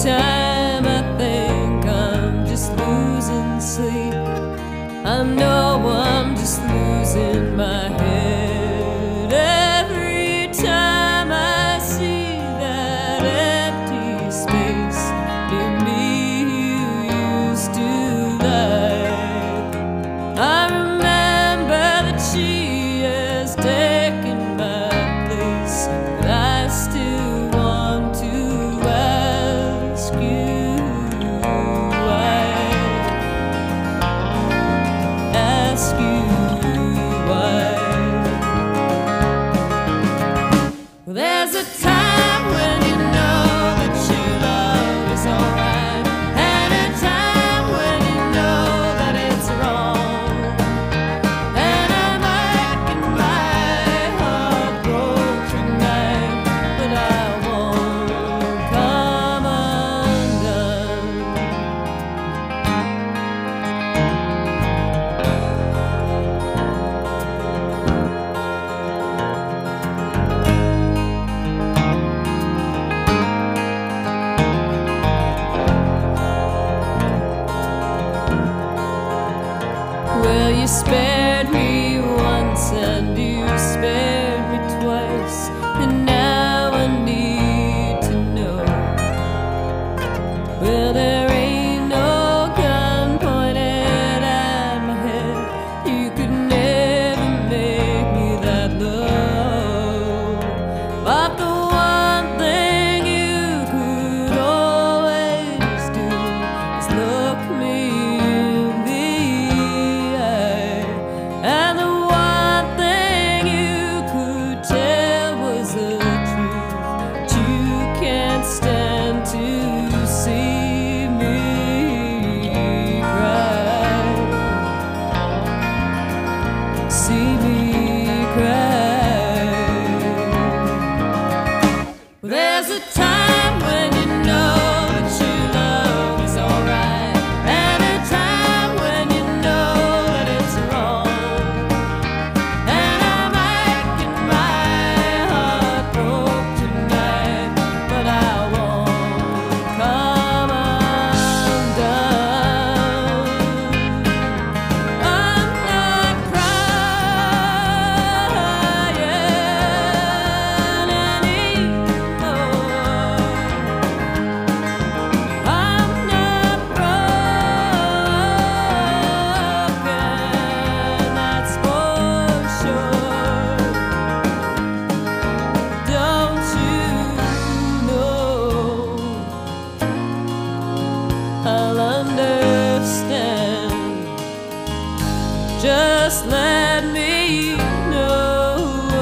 time I think I'm just losing sleep, I know I'm just losing my head. Every time I see that empty space near me you used to like, I remember that she has taken my place, but I still want to ask you why. Ask you why. Well, there's a time when you know that your love is alright, and a time when you know that it's wrong. And I might get my heart broke tonight, but I won't come undone. Well, you spared me once and you spared me twice, and now I need to know. Well, there ain't no gun pointed at my head, you could never make me that low. But the one thing you could always do is look me in the eye, and the one thing you could tell was the truth, but you can't stand to see me cry, see me cry. Well, there's a time when you know that your love is alright, and a time when you know that it's wrong. And I might get my heart broke tonight, but I won't come undone. I'm not crying anymore. I'm not broken, that's for sure. Don't you know I'll understand? Just let me know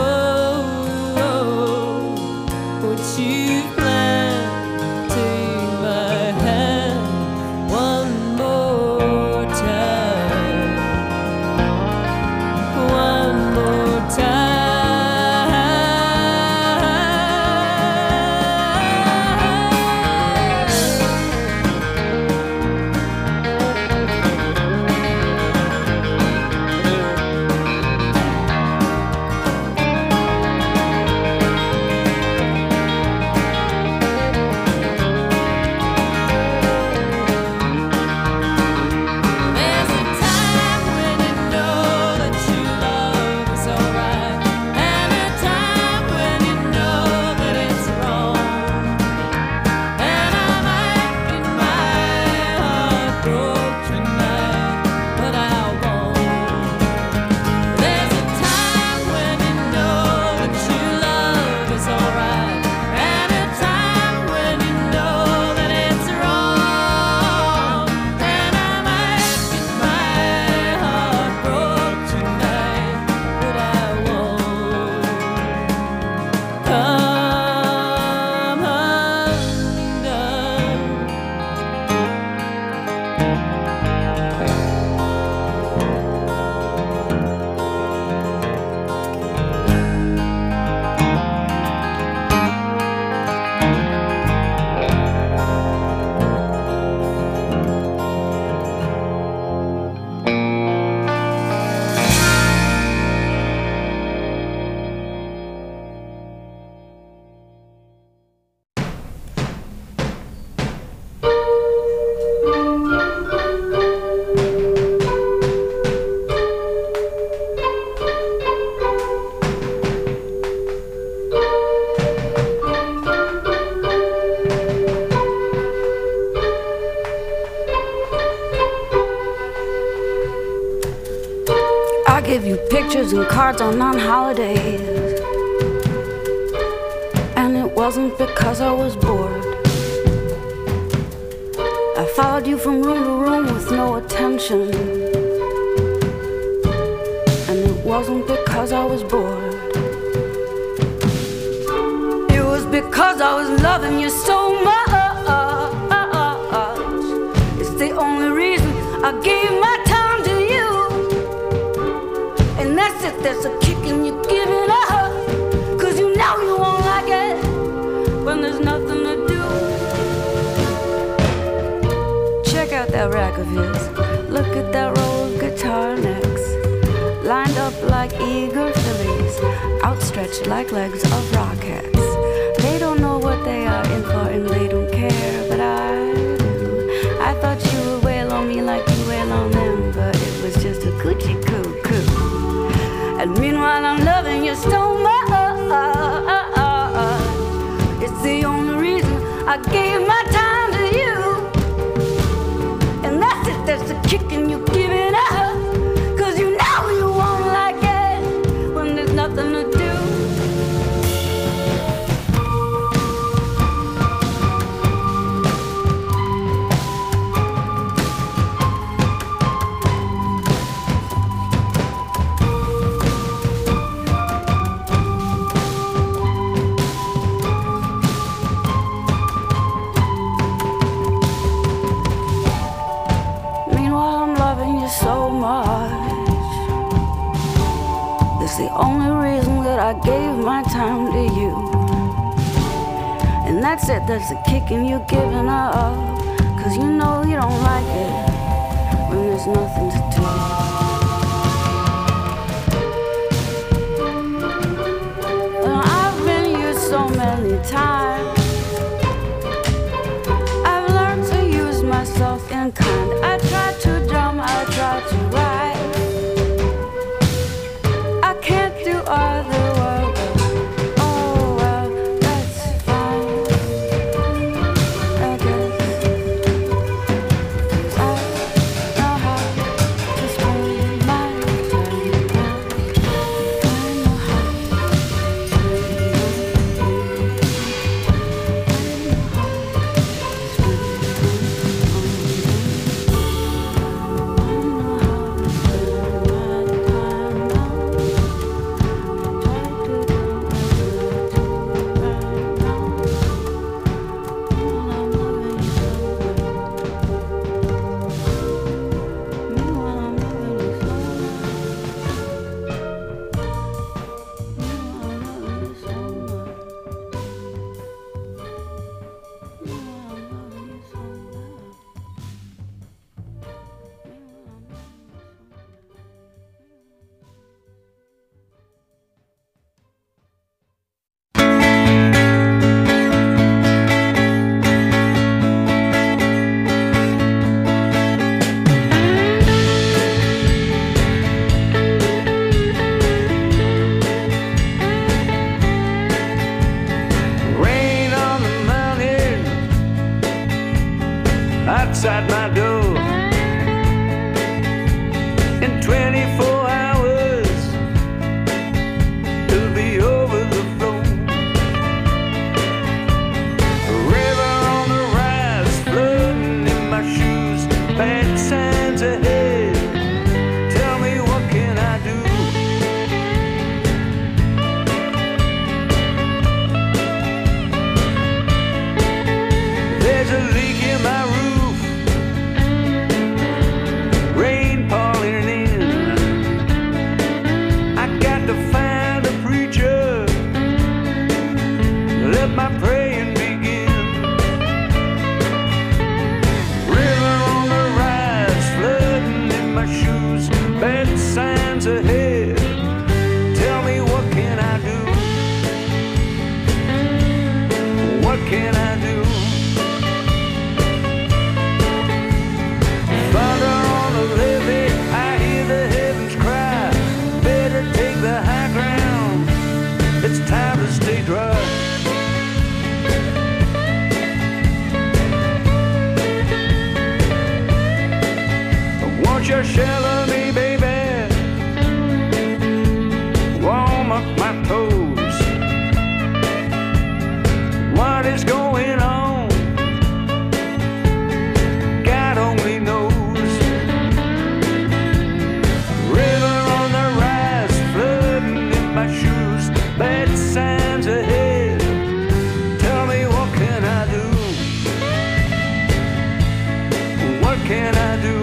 what you plan. Take my hand one more time, one more time. pictures and cards on non-holidays. And it wasn't because I was bored. I followed you from room to room with no attention. And it wasn't because I was bored. It was because I was loving you so much. It's the only reason I gave my time to you. And that's it, there's a kick in you giving up. Cause you know you won't like it when there's nothing to do. Check out that rack of his. Look at that row of guitar necks, lined up like eager fillies, outstretched like legs of rockets. They don't know what they are in for and they don't care, but I do. I thought you would wail on me like you wail on them, but it was just a coochie coo coo. And meanwhile I'm loving you so much. It's the only reason I gave my time to you. And that's it, there's a kick in you giving up. Cause you know you won't like it when there's nothing to do. So much. That's the only reason that I gave my time to you. And that's it, that's the kick in you giving up. Cause you know you don't like it when there's nothing to do. And I've been used so many times. I've learned to use myself in kind. I tried to drum, I tried to write. I can't do other work. Oh well, that's fine, I guess. 'Cause I know how to spend my time now. I know how to outside my door. In 24 hours, it'll be over the floor. A river on the rise, flooding in my shoes. Bad signs ahead. Tell me, what can I do? There's a leak in my roof. can I do?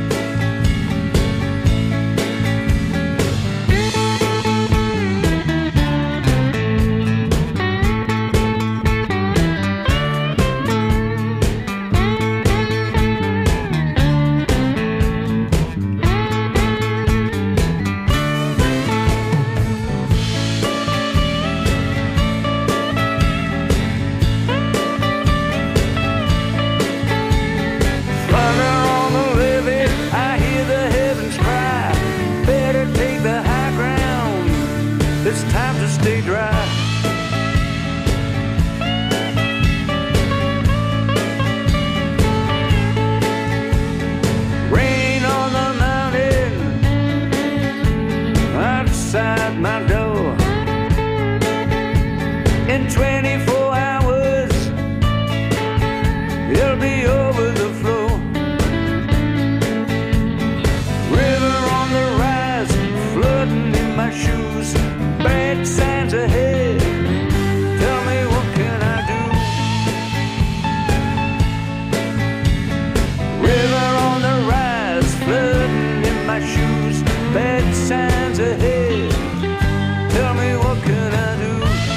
It's time to stay dry. Rain on the mountain outside my door. In 24 hours, it'll be over the floor. River on the rise, flooding in my shoes. Bad signs ahead. Tell me, what can I do? River on the rise, flooding in my shoes. Bad signs ahead. Tell me, what can I do?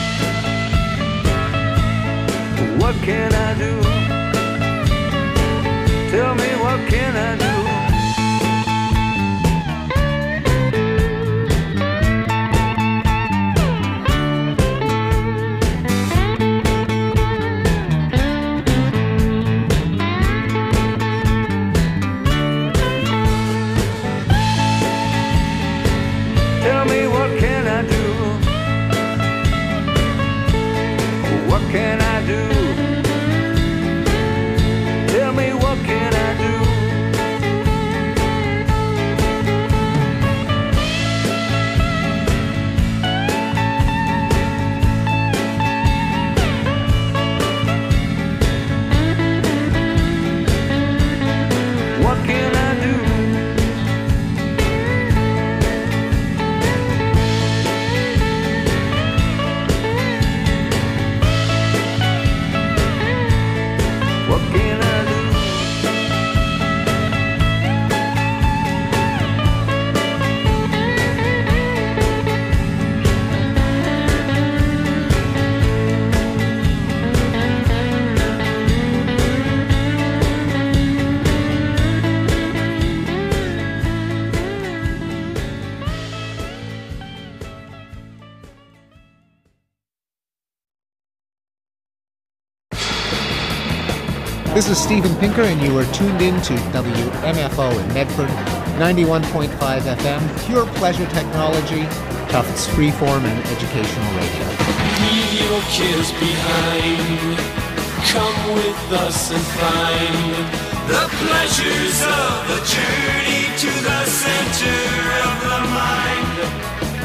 What can I do? Tell me, what can I do? Tell me, what can I do? What can I do? Tell me, what can I do? What can I do? What can I do? This is Steven Pinker, and you are tuned in to WMFO in Medford, 91.5 FM, pure pleasure technology, Tufts freeform and educational radio. Leave your cares behind. Come with us and find the pleasures of the journey to the center of the mind.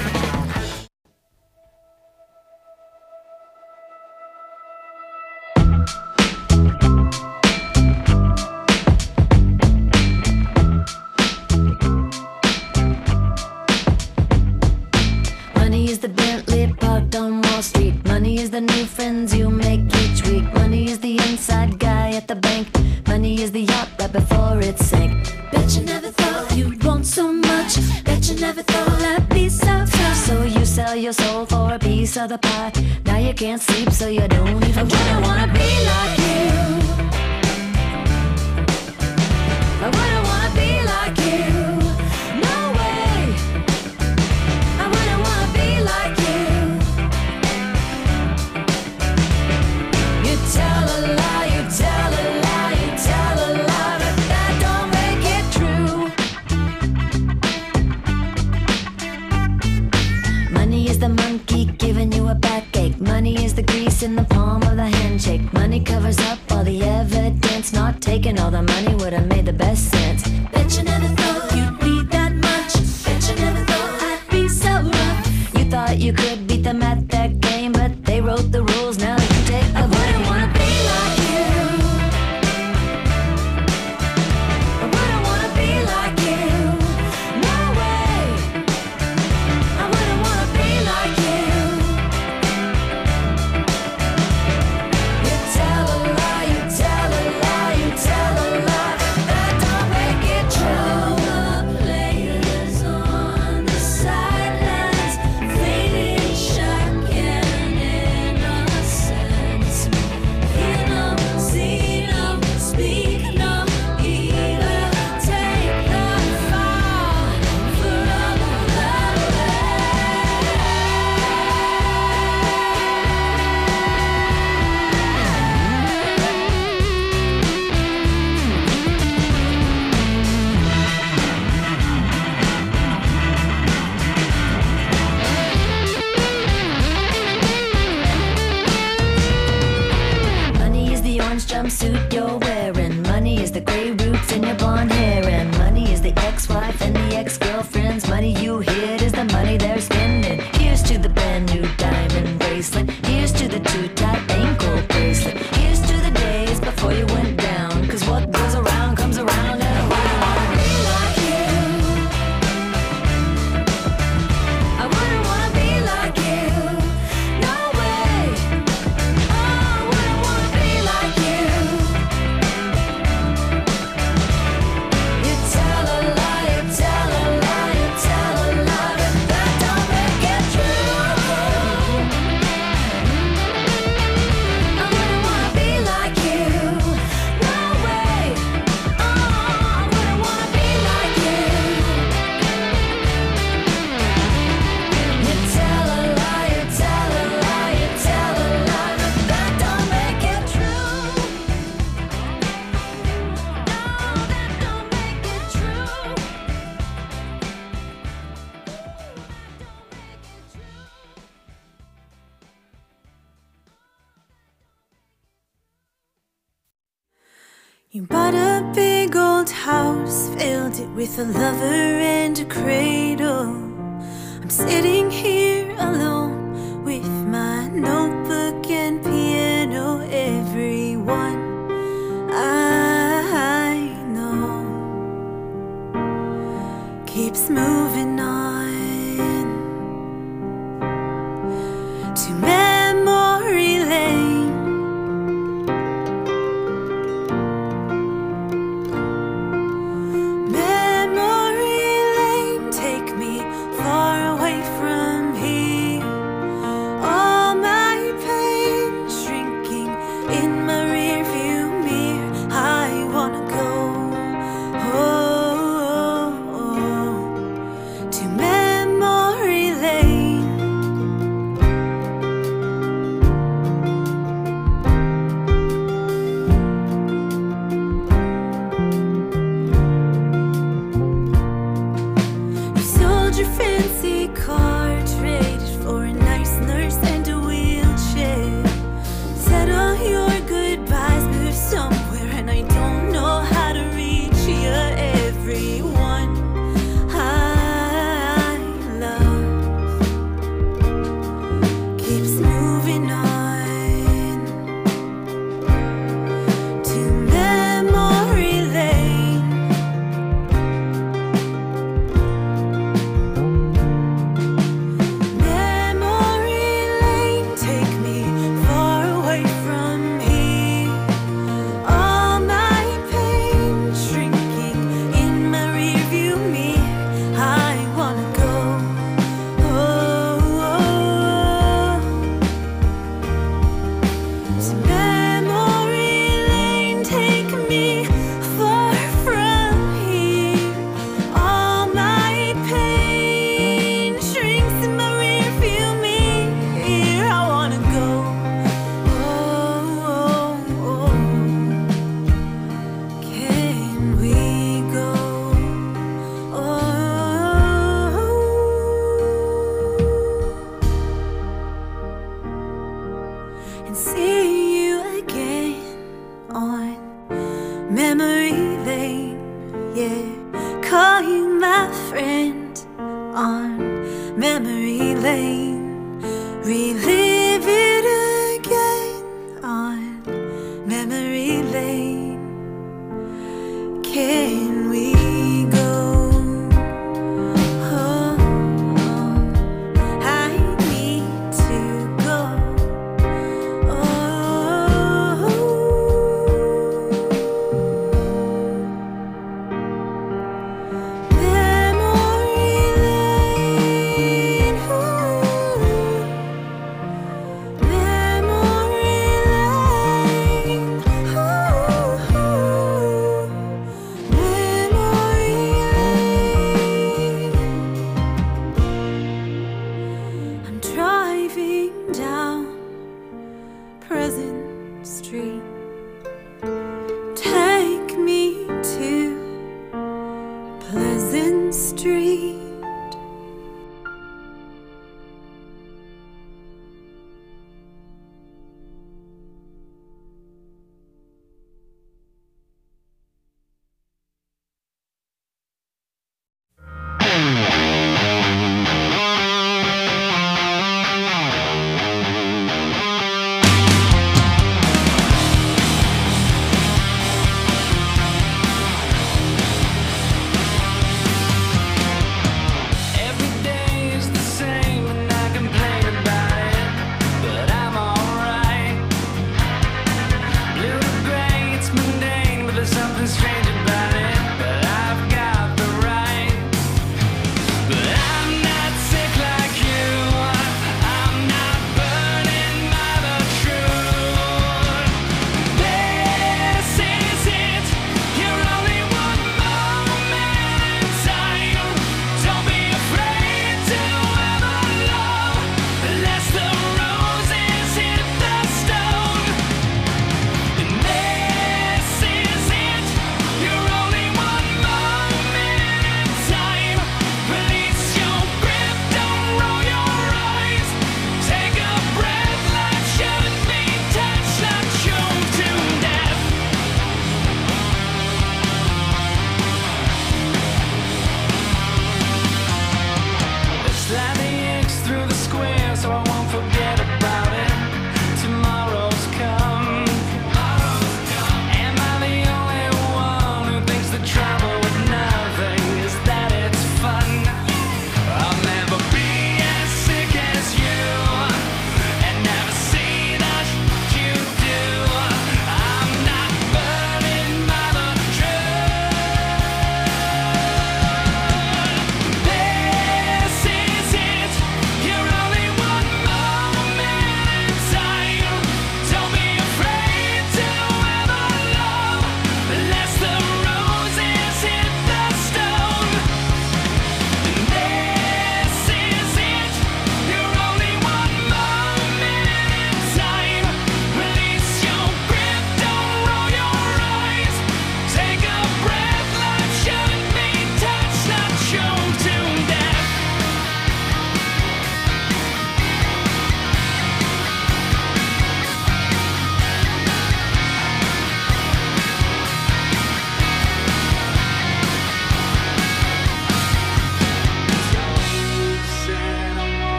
Money is the Bentley parked on Wall Street. Money is the new friends you make each week. Money is the inside guy at the bank. Money is the yacht right before it sank. Bet you never thought you'd want so much. Bet you never thought that'd be so tough. So you sell your soul for a piece of the pie. Now you can't sleep, so you don't even try. I wanna be like you. I wouldn't wanna be like you. No way. I wouldn't wanna be like you. You tell a lie, you tell a lie, you tell a lie, but that don't make it true. Money is the monkey giving you a backache. Money is the grease in the palm of the handshake. Money covers up all the evidence. Not taking all the money would have made the best sense. Bet you never thought you'd be that much. Bet you never thought I'd be so rough. You thought you could beat them at that game, but they wrote the rules. Now you take the blame. I wouldn't wanna be like you. I wouldn't wanna be like you. No way. I wouldn't wanna be like you. You tell a lie, you tell a lie, you tell a lie. That don't Bought a big old house, filled it with a lover and a cradle. I'm sitting here alone with my notebook and piano. Everyone I know keeps moving on to memory lane.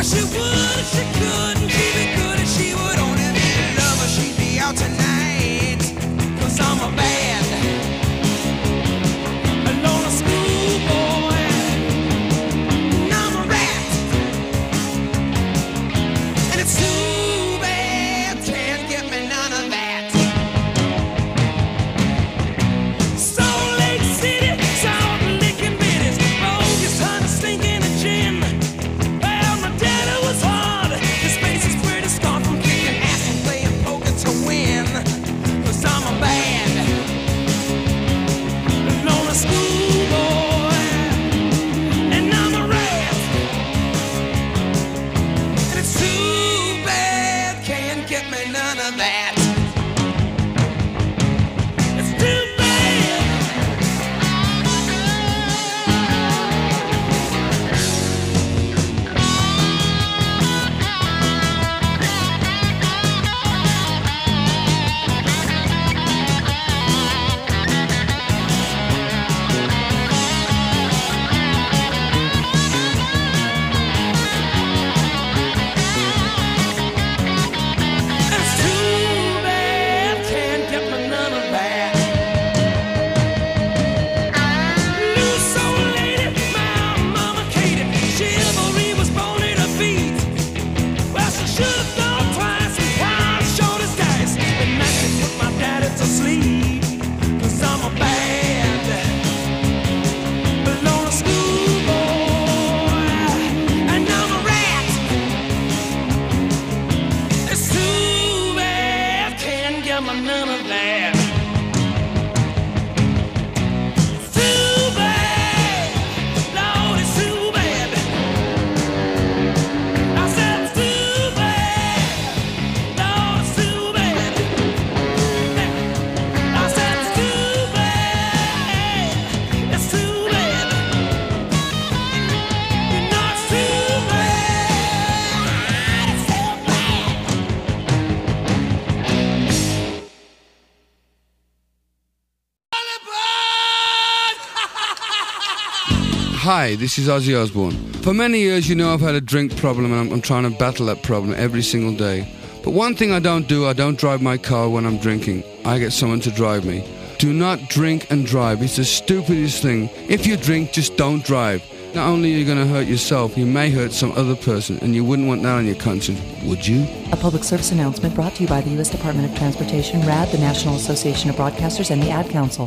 Hi, this is Ozzy Osbourne. For many years, you know I've had a drink problem and I'm trying to battle that problem every single day. But one thing I don't drive my car when I'm drinking. I get someone to drive me. Do not drink and drive. It's the stupidest thing. If you drink, just don't drive. Not only are you going to hurt yourself, you may hurt some other person, and you wouldn't want that on your conscience, would you? A public service announcement brought to you by the U.S. Department of Transportation, RAD, the National Association of Broadcasters, and the Ad Council.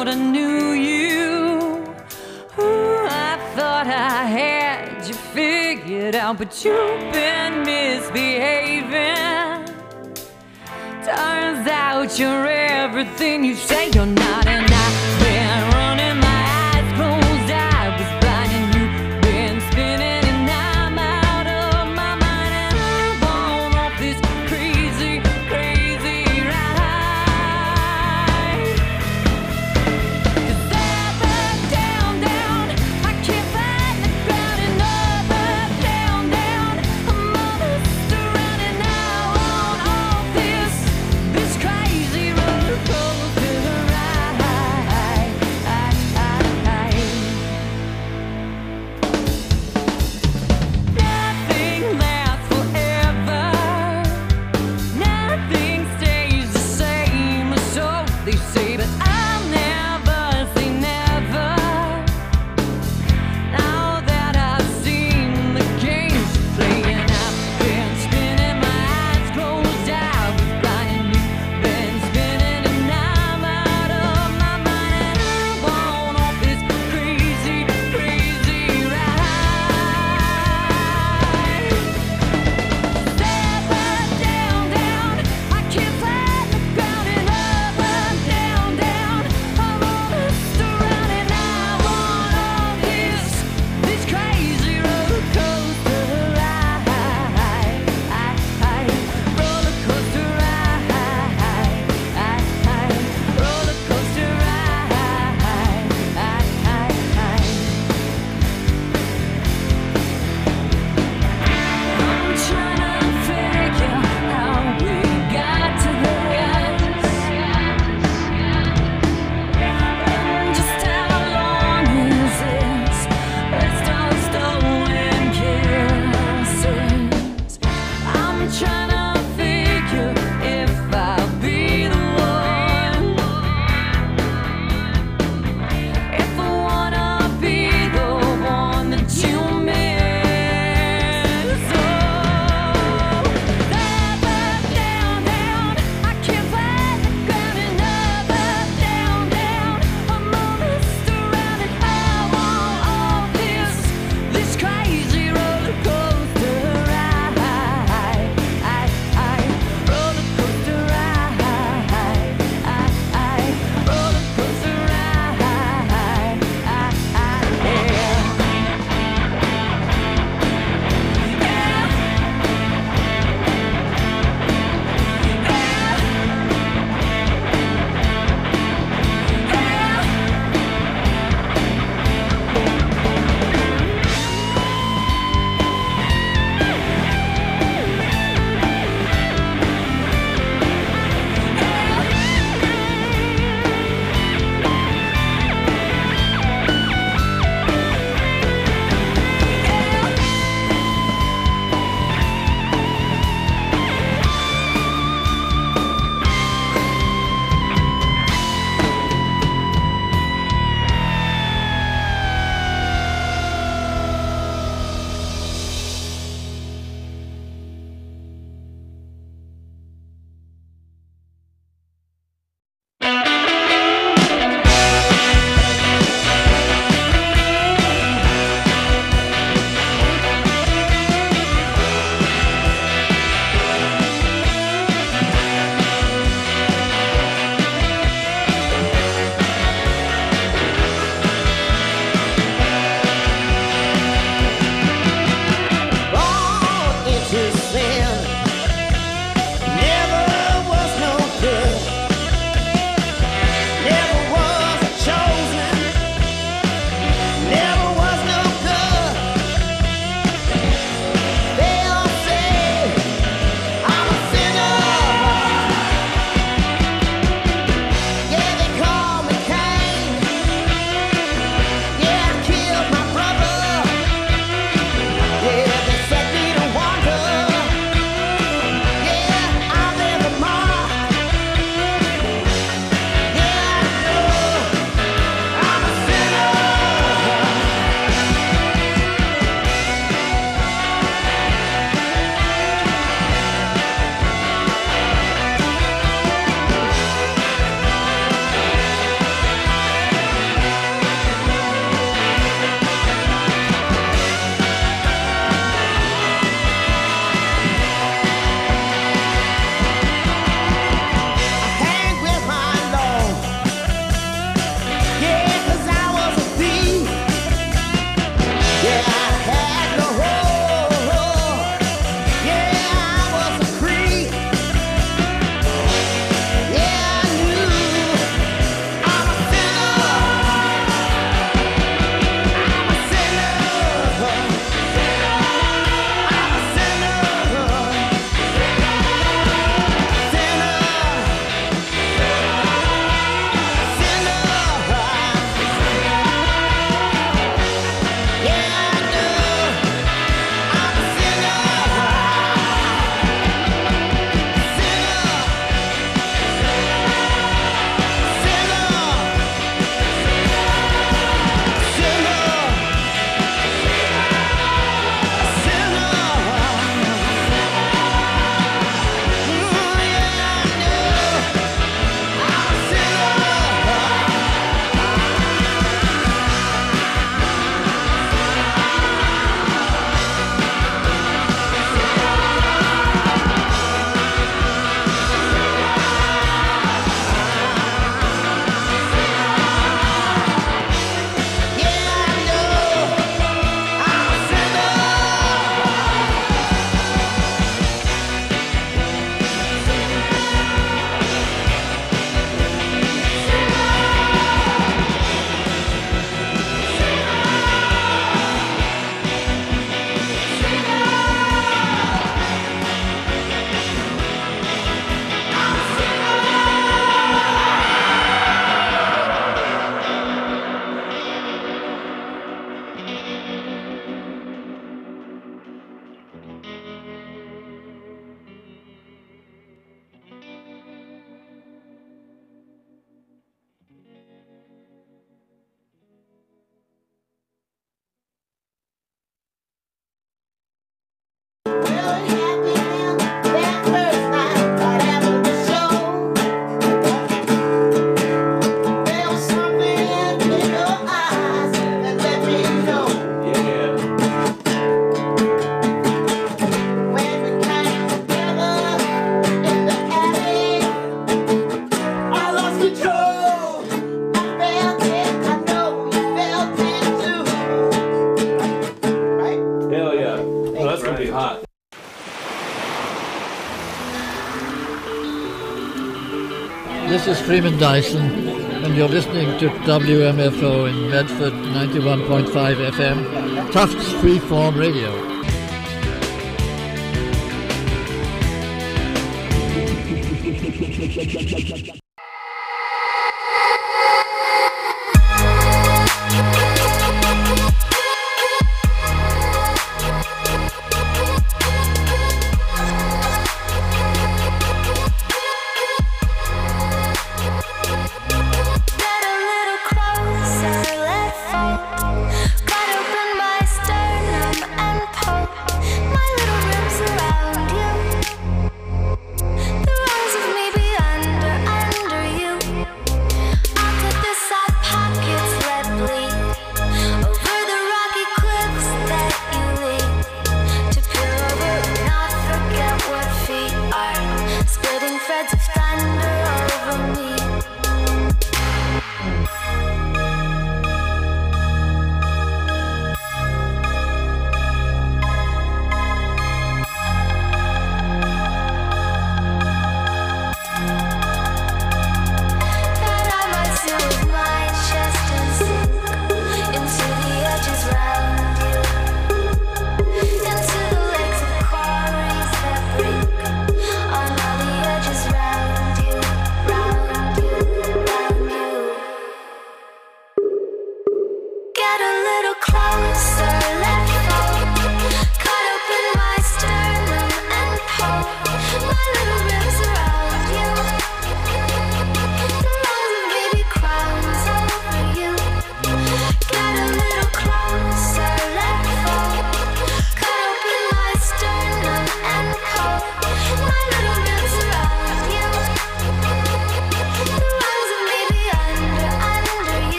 thought I knew you. Ooh, I thought I had you figured out, but you've been misbehaving. Turns out you're everything you say you're not, and I've been running my eyes closed. I was blind and you've been spinning, and I'm out of my mind, and I'm on off this crazy, crazy ride. 'Cause up, down, down, I can't find the ground, and up, down, down, I'm almost around, and now on off this crazy roller coaster ride. This is Freeman Dyson, and you're listening to WMFO in Medford, 91.5 FM, Tufts Freeform Radio.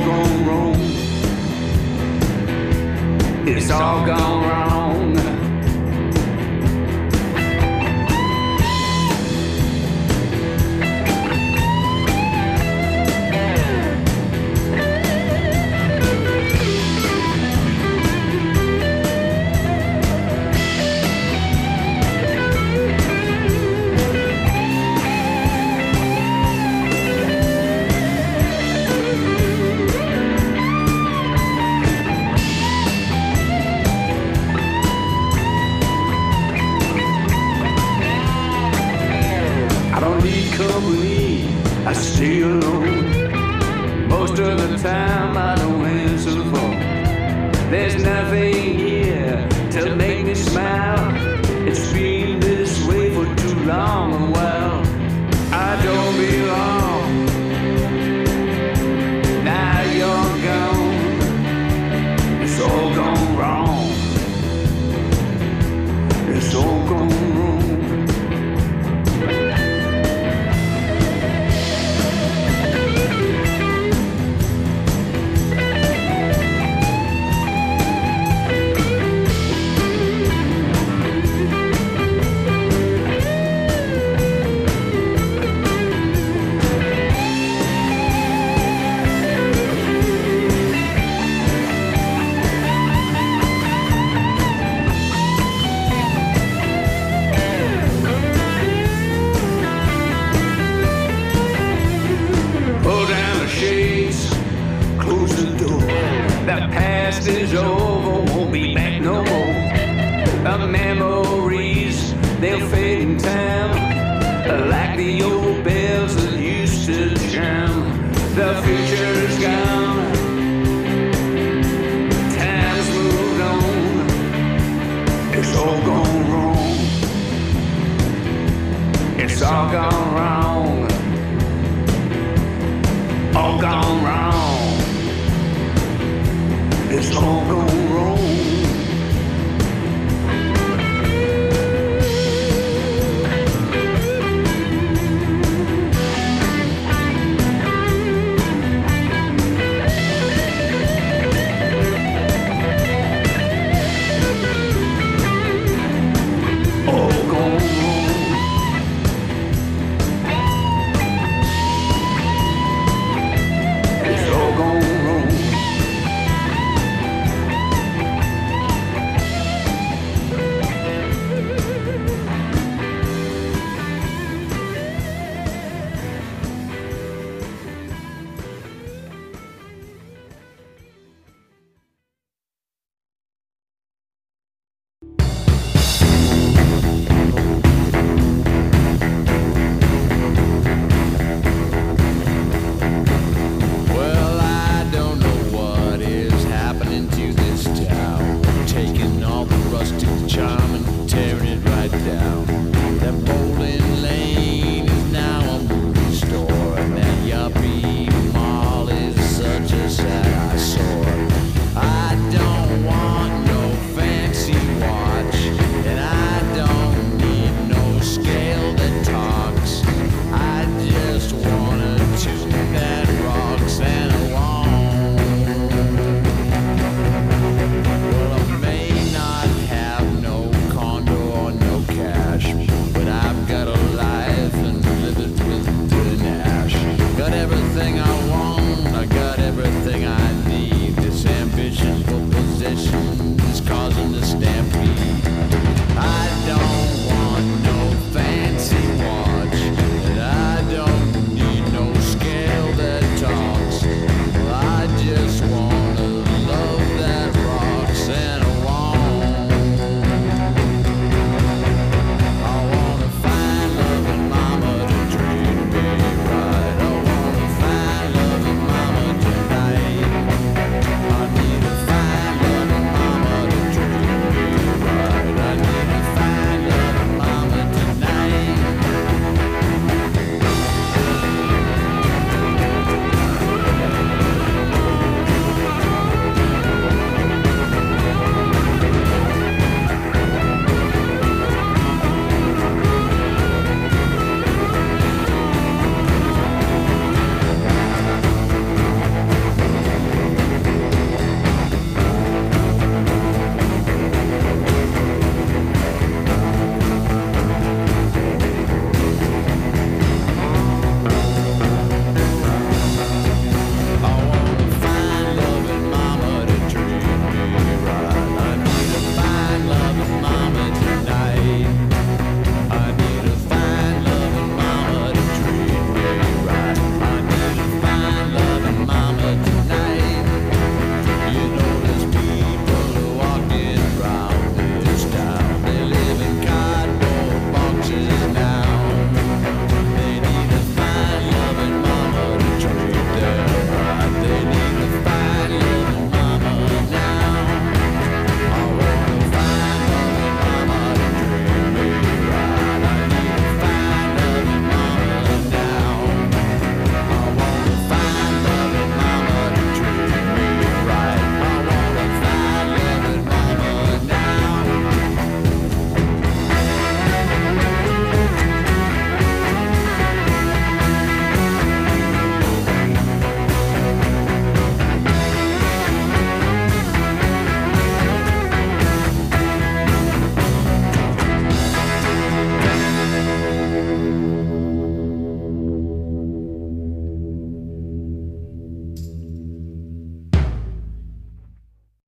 It's all gone wrong. be alone. Most of the time I don't answer the phone. There's nothing here to make me smile. It's been this way for too long a while. I don't belong. Now you're gone. It's all gone wrong. It's all gone wrong. The past is over, won't be back no more. The memories, they'll fade in time, like the old bells that used to chime. The future's gone, time's moved on. It's all gone wrong. It's all gone wrong. All gone wrong. It's all gone wrong.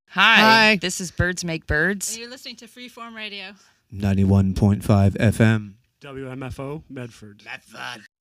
Hi. This is Birds Make Birds. And you're listening to Freeform Radio. 91.5 FM. WMFO, Medford. Medford.